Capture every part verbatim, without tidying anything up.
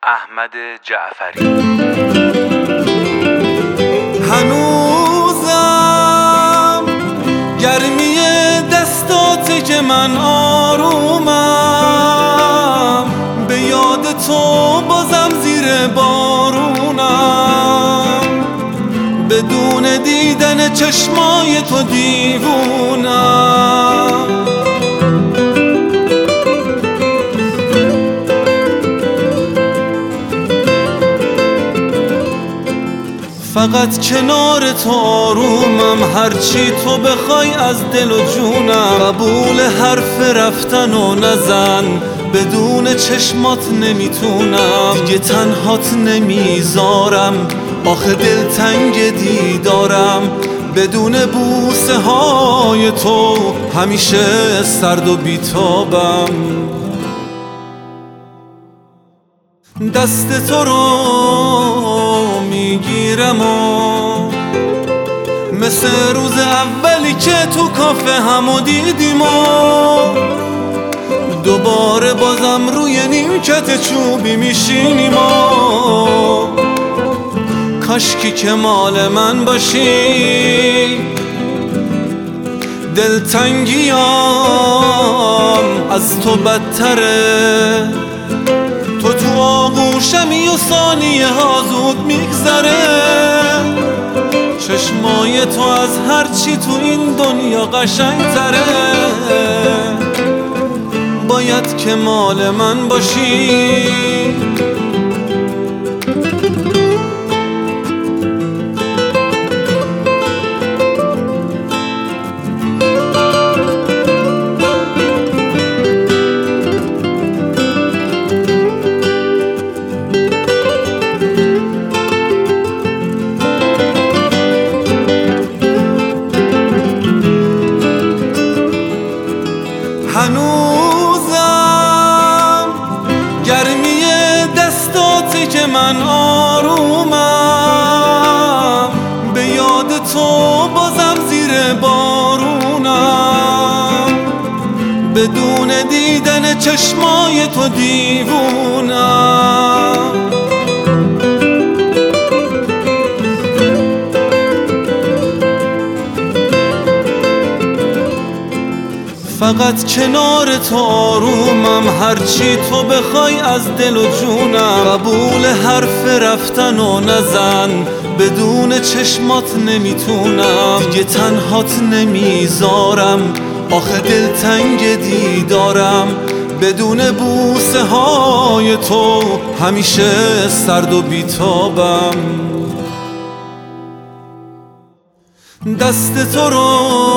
احمد جعفری. هنوزم گرمی دستاته که من آرومم، به یاد تو بازم زیر بارونم، بدون دیدن چشمای تو دیوونم. فقط کنار تو آرومم، هرچی تو بخوای از دل و جونم. قبول حرف رفتن و نزن، بدون چشمات نمیتونم. دیگه تنهات نمیذارم، آخه دل تنگ دیدارم. بدون بوسه های تو همیشه سرد و بیتابم. دست تو رو میگیرم و مثل روز اولی که تو کافه همو دیدیم و دوباره بازم روی نیمکت چوبی میشینیم و کاشکی که مال من باشی. دلتنگیام از تو بدتره، تو تو آغوشمی و ثانیه ها زود میگذره. چشمای تو از هرچی تو این دنیا قشنگتره، باید که مال من باشی. هنوزم گرمی دستاتی که من آرومم، به یاد تو بازم زیر بارونم، بدون دیدن چشمای تو دیوونم. فقط کنار تو آرومم، هرچی تو بخوای از دل و جونم. قبول حرف رفتن و نزن، بدون چشمات نمیتونم. دیگه تنهات نمیذارم، آخه دل تنگ دیدارم. بدون بوسه های تو همیشه سرد و بیتابم. دست تو رو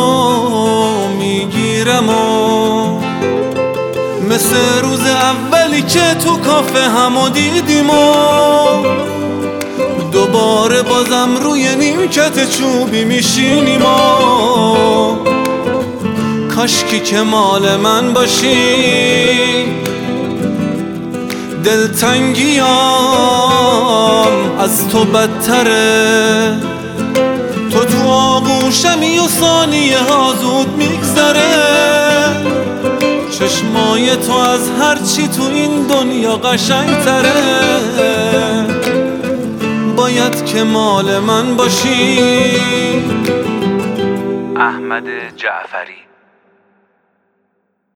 میگیرم و مثل روز اولی که تو کافه همو دیدیم و دوباره بازم روی نیمکت چوبی میشینیم و کاشکی که مال من باشی. دلتنگیام از تو بدتره، تو تو آغوشمی و ثانیه ها زود میگذره. چشمای تو از هرچی تو این دنیا قشنگتره، باید که مال من باشی. احمد جعفری.